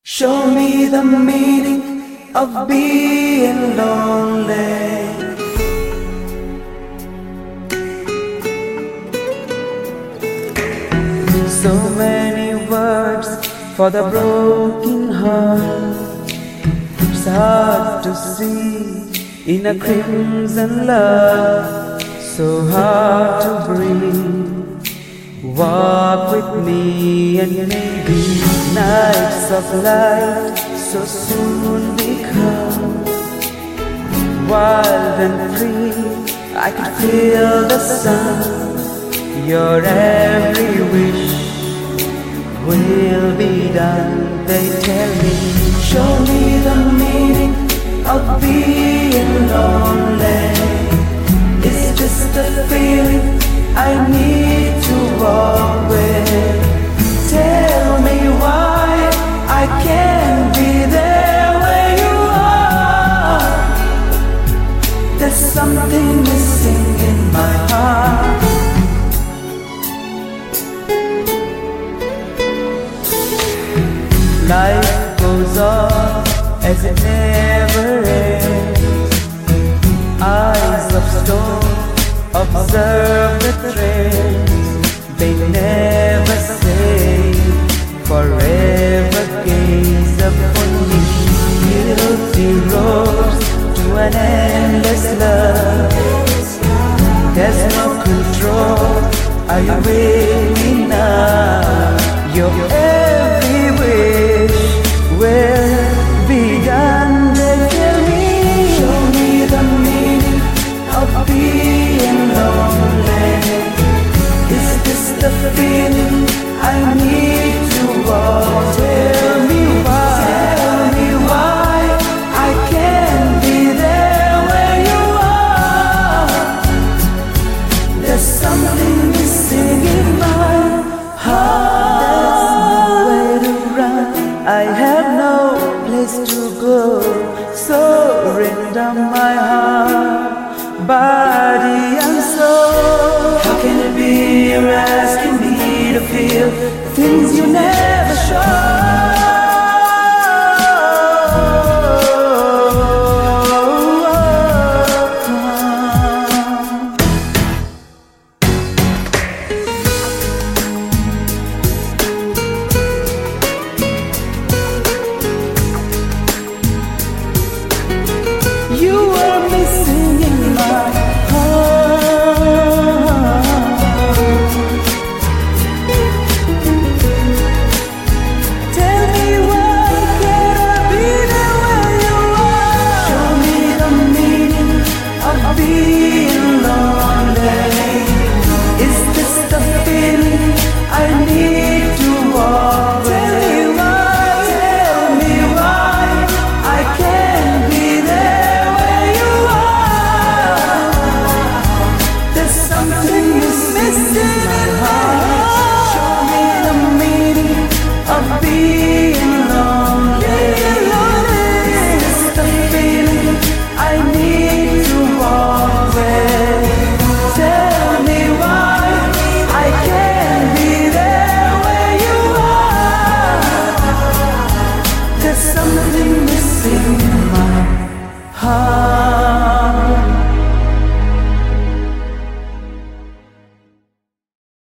Show me the meaning of being lonely. So many words for the broken heart. It's hard to see in a crimson love. So hard to breathe. Walk with me and maybe nights of light so soon become wild and free. I can feel the sun. Your every wish will be done. They tell me, show me the meaning of being lonely. It's just a feeling I need to walk with. Tell me why I can't be there where you are. There's something missing in my heart. Life goes on as it never ends. Eyes of stone observe the trends. They never say forever gaze upon me. Guilty roads to an endless love. There's no control. Are you with